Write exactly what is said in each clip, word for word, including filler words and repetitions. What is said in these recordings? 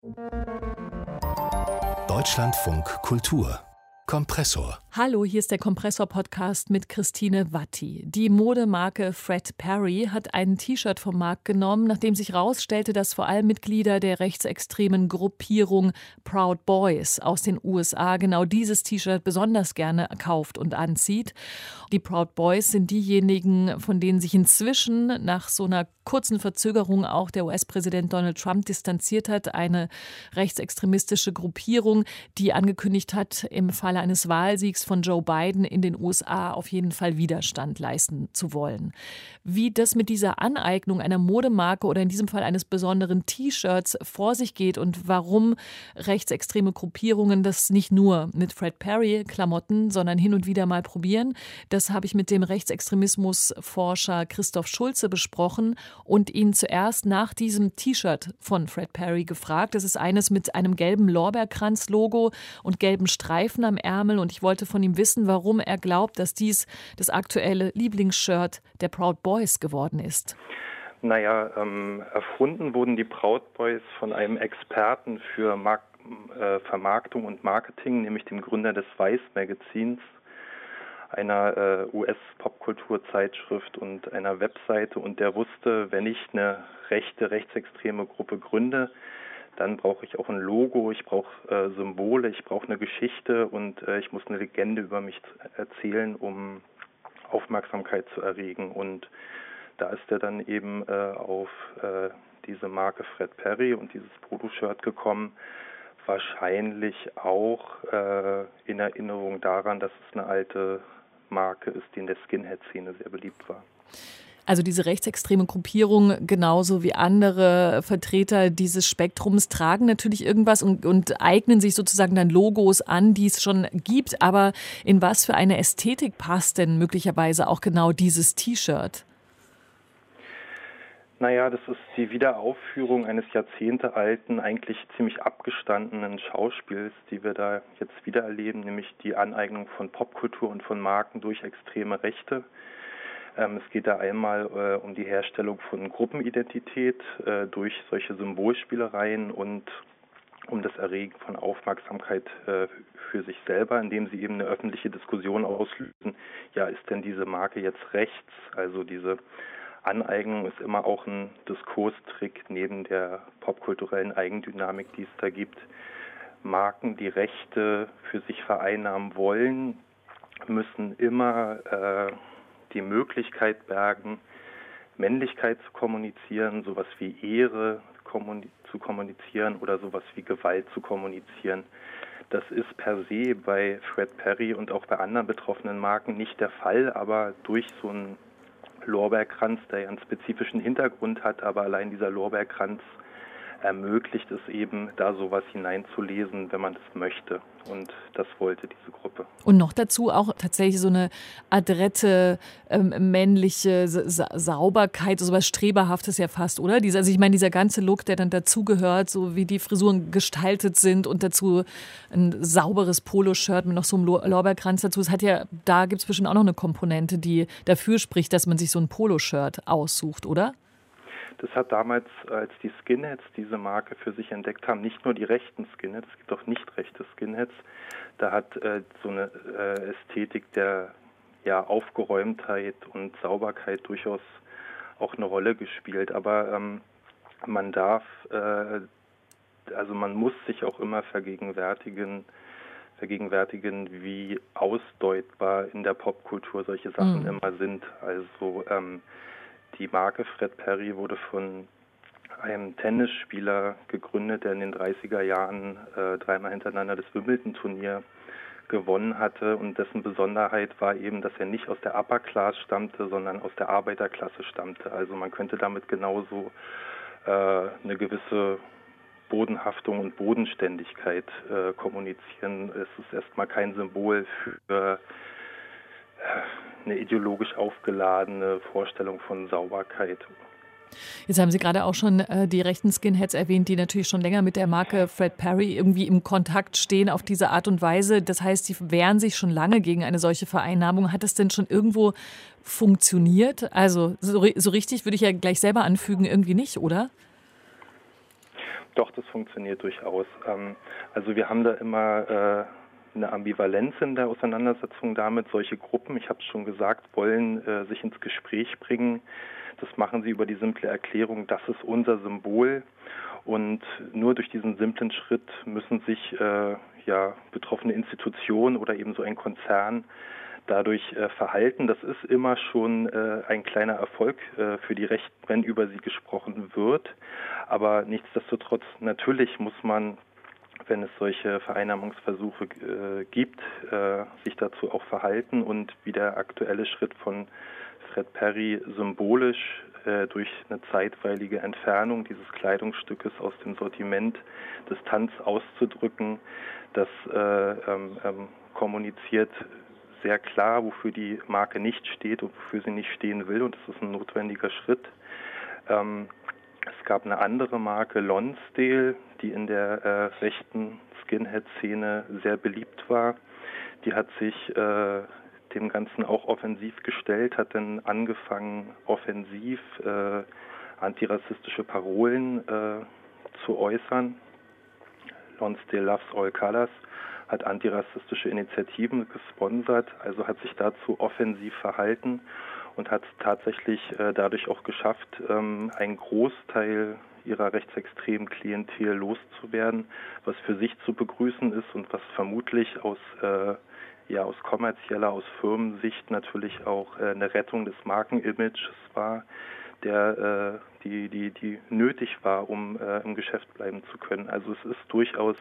Deutschlandfunk Kultur Kompressor. Hallo, hier ist der Kompressor-Podcast mit Christine Watti. Die Modemarke Fred Perry hat ein T-Shirt vom Markt genommen, nachdem sich herausstellte, dass vor allem Mitglieder der rechtsextremen Gruppierung Proud Boys aus den U S A genau dieses T-Shirt besonders gerne kauft und anzieht. Die Proud Boys sind diejenigen, von denen sich inzwischen nach so einer kurzen Verzögerung auch der U S-Präsident Donald Trump distanziert hat. Eine rechtsextremistische Gruppierung, die angekündigt hat, im Falle eines Wahlsiegs von Joe Biden in den U S A auf jeden Fall Widerstand leisten zu wollen. Wie das mit dieser Aneignung einer Modemarke oder in diesem Fall eines besonderen T-Shirts vor sich geht und warum rechtsextreme Gruppierungen das nicht nur mit Fred Perry Klamotten, sondern hin und wieder mal probieren, das habe ich mit dem Rechtsextremismusforscher Christoph Schulze besprochen und ihn zuerst nach diesem T-Shirt von Fred Perry gefragt. Das ist eines mit einem gelben Lorbeerkranz-Logo und gelben Streifen am Ärmel und ich wollte von ihm wissen, warum er glaubt, dass dies das aktuelle Lieblingsshirt der Proud Boys geworden ist. Naja, ähm, erfunden wurden die Proud Boys von einem Experten für Mark- äh, Vermarktung und Marketing, nämlich dem Gründer des Vice-Magazins, einer äh, U S-Popkulturzeitschrift und einer Webseite. Und der wusste, wenn ich eine rechte, rechtsextreme Gruppe gründe, dann brauche ich auch ein Logo, ich brauche äh, Symbole, ich brauche eine Geschichte und äh, ich muss eine Legende über mich erzählen, um Aufmerksamkeit zu erregen. Und da ist er dann eben äh, auf äh, diese Marke Fred Perry und dieses Poloshirt gekommen. Wahrscheinlich auch äh, in Erinnerung daran, dass es eine alte Marke ist, die in der Skinhead-Szene sehr beliebt war. Also diese rechtsextreme Gruppierung, genauso wie andere Vertreter dieses Spektrums, tragen natürlich irgendwas und, und eignen sich sozusagen dann Logos an, die es schon gibt. Aber in was für eine Ästhetik passt denn möglicherweise auch genau dieses T-Shirt? Naja, das ist die Wiederaufführung eines jahrzehntealten, eigentlich ziemlich abgestandenen Schauspiels, die wir da jetzt wieder erleben, nämlich die Aneignung von Popkultur und von Marken durch extreme Rechte. Ähm, es geht da einmal äh, um die Herstellung von Gruppenidentität äh, durch solche Symbolspielereien und um das Erregen von Aufmerksamkeit äh, für sich selber, indem sie eben eine öffentliche Diskussion auslösen. Ja, ist denn diese Marke jetzt rechts? Also diese Aneignung ist immer auch ein Diskurstrick neben der popkulturellen Eigendynamik, die es da gibt. Marken, die Rechte für sich vereinnahmen wollen, müssen immer äh, die Möglichkeit bergen, Männlichkeit zu kommunizieren, sowas wie Ehre kommuni- zu kommunizieren oder sowas wie Gewalt zu kommunizieren. Das ist per se bei Fred Perry und auch bei anderen betroffenen Marken nicht der Fall, aber durch so einen Lorbeerkranz, der ja einen spezifischen Hintergrund hat, aber allein dieser Lorbeerkranz ermöglicht es eben, da sowas hineinzulesen, wenn man das möchte. Und das wollte diese Gruppe. Und noch dazu auch tatsächlich so eine adrette, ähm, männliche Sa- Sauberkeit, so was Streberhaftes ja fast, oder? Diese, also ich meine, dieser ganze Look, der dann dazugehört, so wie die Frisuren gestaltet sind und dazu ein sauberes Poloshirt mit noch so einem Lo- Lorbeerkranz dazu. Es hat ja, da gibt es bestimmt auch noch eine Komponente, die dafür spricht, dass man sich so ein Poloshirt aussucht, oder? Das hat damals, als die Skinheads diese Marke für sich entdeckt haben, nicht nur die rechten Skinheads, es gibt auch nicht rechte Skinheads, da hat äh, so eine äh, Ästhetik der ja, Aufgeräumtheit und Sauberkeit durchaus auch eine Rolle gespielt. Aber ähm, man darf, äh, also man muss sich auch immer vergegenwärtigen, vergegenwärtigen, wie ausdeutbar in der Popkultur solche Sachen mhm. immer sind. Also ähm, die Marke Fred Perry wurde von einem Tennisspieler gegründet, der in den dreißiger Jahren äh, dreimal hintereinander das Wimbledon-Turnier gewonnen hatte. Und dessen Besonderheit war eben, dass er nicht aus der Upper Class stammte, sondern aus der Arbeiterklasse stammte. Also man könnte damit genauso äh, eine gewisse Bodenhaftung und Bodenständigkeit äh, kommunizieren. Es ist erstmal kein Symbol für eine ideologisch aufgeladene Vorstellung von Sauberkeit. Jetzt haben Sie gerade auch schon äh, die rechten Skinheads erwähnt, die natürlich schon länger mit der Marke Fred Perry irgendwie im Kontakt stehen auf diese Art und Weise. Das heißt, sie wehren sich schon lange gegen eine solche Vereinnahmung. Hat das denn schon irgendwo funktioniert? Also so, so richtig würde ich ja gleich selber anfügen, irgendwie nicht, oder? Doch, das funktioniert durchaus. Ähm, also wir haben da immer äh, eine Ambivalenz in der Auseinandersetzung damit. Solche Gruppen, ich habe es schon gesagt, wollen äh, sich ins Gespräch bringen. Das machen sie über die simple Erklärung, das ist unser Symbol. Und nur durch diesen simplen Schritt müssen sich äh, ja, betroffene Institutionen oder eben so ein Konzern dadurch äh, verhalten. Das ist immer schon äh, ein kleiner Erfolg äh, für die Rechten, wenn über sie gesprochen wird. Aber nichtsdestotrotz, natürlich muss man, wenn es solche Vereinnahmungsversuche äh, gibt, äh, sich dazu auch verhalten und wie der aktuelle Schritt von Fred Perry symbolisch äh, durch eine zeitweilige Entfernung dieses Kleidungsstückes aus dem Sortiment Distanz auszudrücken, das äh, ähm, ähm, kommuniziert sehr klar, wofür die Marke nicht steht und wofür sie nicht stehen will, und das ist ein notwendiger Schritt. Ähm, es gab eine andere Marke, Lonsdale, die in der äh, rechten Skinhead-Szene sehr beliebt war. Die hat sich äh, dem Ganzen auch offensiv gestellt, hat dann angefangen, offensiv äh, antirassistische Parolen äh, zu äußern. Lonsdale Loves All Colors hat antirassistische Initiativen gesponsert, also hat sich dazu offensiv verhalten und hat tatsächlich äh, dadurch auch geschafft, ähm, einen Großteil ihrer rechtsextremen Klientel loszuwerden, was für sich zu begrüßen ist und was vermutlich aus, äh, ja, aus kommerzieller, aus Firmensicht natürlich auch äh, eine Rettung des Markenimages war, der, äh, die, die, die nötig war, um äh, im Geschäft bleiben zu können. Also es ist durchaus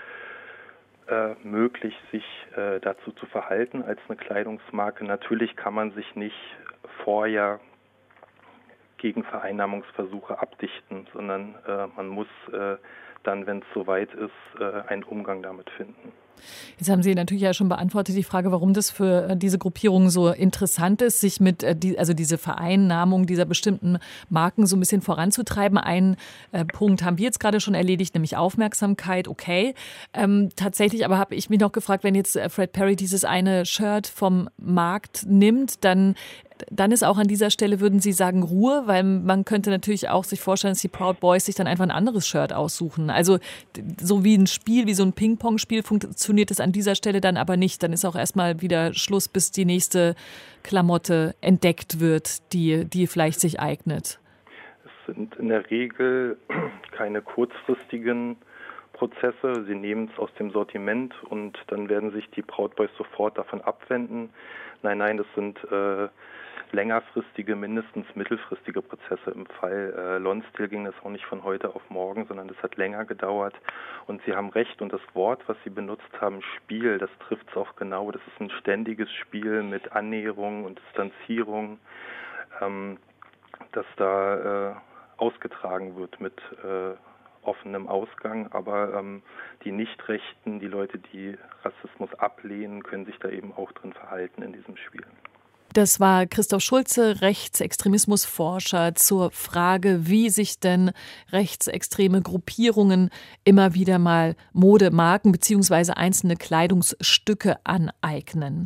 Äh, möglich, sich äh, dazu zu verhalten als eine Kleidungsmarke. Natürlich kann man sich nicht vorher gegen Vereinnahmungsversuche abdichten, sondern äh, man muss äh, dann, wenn es soweit ist, äh, einen Umgang damit finden. Jetzt haben Sie natürlich ja schon beantwortet die Frage, warum das für diese Gruppierung so interessant ist, sich mit, also diese Vereinnahmung dieser bestimmten Marken so ein bisschen voranzutreiben. Einen äh, Punkt haben wir jetzt gerade schon erledigt, nämlich Aufmerksamkeit, okay. Ähm, tatsächlich aber habe ich mich noch gefragt, wenn jetzt Fred Perry dieses eine Shirt vom Markt nimmt, dann Dann ist auch an dieser Stelle, würden Sie sagen, Ruhe, weil man könnte natürlich auch sich vorstellen, dass die Proud Boys sich dann einfach ein anderes Shirt aussuchen. Also so wie ein Spiel, wie so ein Ping-Pong-Spiel funktioniert es an dieser Stelle dann aber nicht. Dann ist auch erstmal wieder Schluss, bis die nächste Klamotte entdeckt wird, die, die vielleicht sich eignet. Es sind in der Regel keine kurzfristigen Prozesse. Sie nehmen es aus dem Sortiment und dann werden sich die Proud Boys sofort davon abwenden. Nein, nein, das sind äh, längerfristige, mindestens mittelfristige Prozesse. Im Fall äh, Lonsdale ging das auch nicht von heute auf morgen, sondern das hat länger gedauert. Und Sie haben recht, und das Wort, was Sie benutzt haben, Spiel, das trifft es auch genau. Das ist ein ständiges Spiel mit Annäherung und Distanzierung, ähm, das da äh, ausgetragen wird mit äh, offenem Ausgang. Aber ähm, die Nichtrechten, die Leute, die Rassismus ablehnen, können sich da eben auch drin verhalten in diesem Spiel. Das war Christoph Schulze, Rechtsextremismusforscher, zur Frage, wie sich denn rechtsextreme Gruppierungen immer wieder mal Modemarken bzw. einzelne Kleidungsstücke aneignen.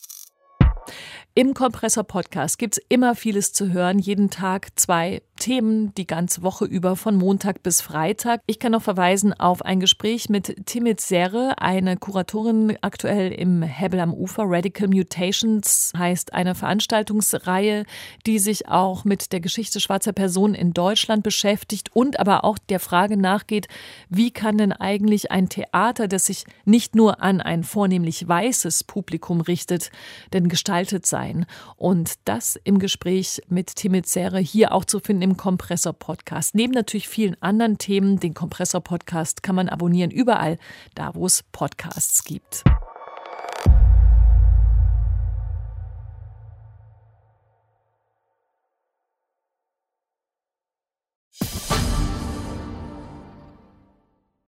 Im Kompressor-Podcast gibt es immer vieles zu hören, jeden Tag zwei Themen, die ganze Woche über von Montag bis Freitag. Ich kann noch verweisen auf ein Gespräch mit Timit Serre, eine Kuratorin aktuell im Hebbel am Ufer. Radical Mutations heißt eine Veranstaltungsreihe, die sich auch mit der Geschichte schwarzer Personen in Deutschland beschäftigt und aber auch der Frage nachgeht, wie kann denn eigentlich ein Theater, das sich nicht nur an ein vornehmlich weißes Publikum richtet, denn gestaltet sein? Und das im Gespräch mit Timit Serre hier auch zu finden im Kompressor-Podcast. Neben natürlich vielen anderen Themen, den Kompressor-Podcast kann man abonnieren überall, da wo es Podcasts gibt.